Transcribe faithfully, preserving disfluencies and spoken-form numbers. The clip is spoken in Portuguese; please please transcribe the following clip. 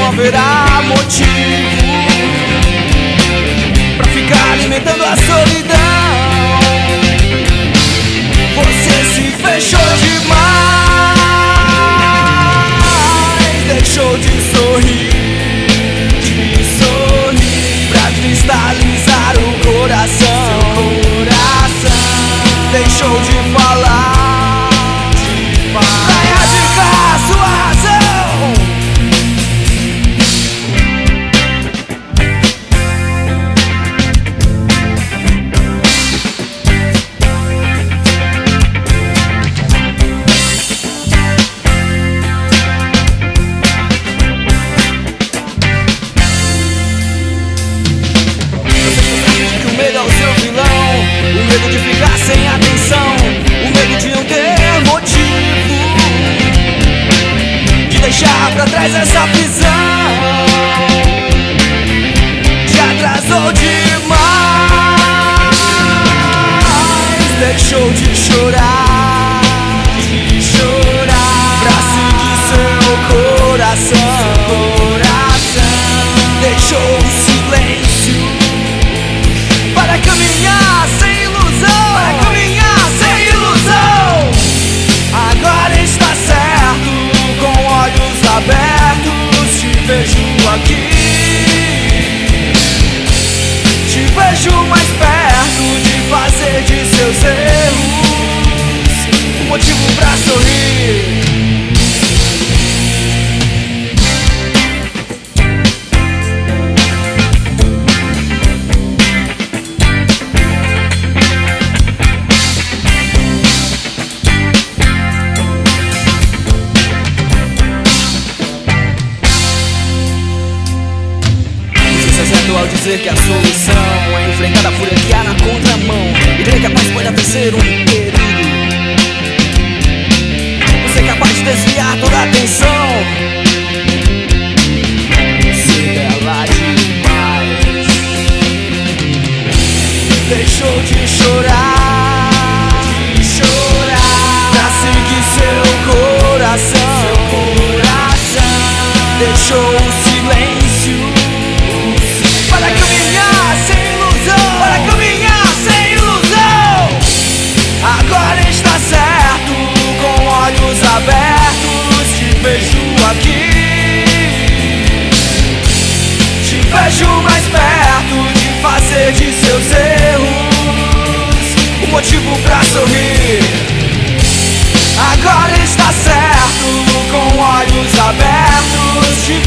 não haverá motivo pra ficar alimentando a solidão. Você se fechou demais, deixou de sorrir, de sorrir, pra cristalizar o coração. Seu coração deixou de falar, de falar, pra erradicar sua razão. Sem atenção, o medo de não ter motivo, de deixar pra trás essa prisão. Te atrasou demais, deixou de chorar, de chorar, pra seguir seu coração. Coração deixou o silêncio para caminhar sem para caminhar sem ilusão. Agora está certo, com olhos abertos, te vejo aqui, te vejo mais perto de fazer de seus erros um motivo pra sorrir. Ao dizer que a solução é enfrentar a fúria que há na contramão e crer que a paz pode vencer um perigo. Você é capaz de desviar toda a atenção. Você é bela demais, deixou de chorar, de chorar, pra seguir seu coração. Seu coração deixou o silêncio para caminhar sem ilusão, para caminhar sem ilusão. Agora está certo, com olhos abertos, te vejo aqui, te vejo mais perto de fazer de seus erros um motivo pra sorrir. Agora está certo, com olhos abertos, te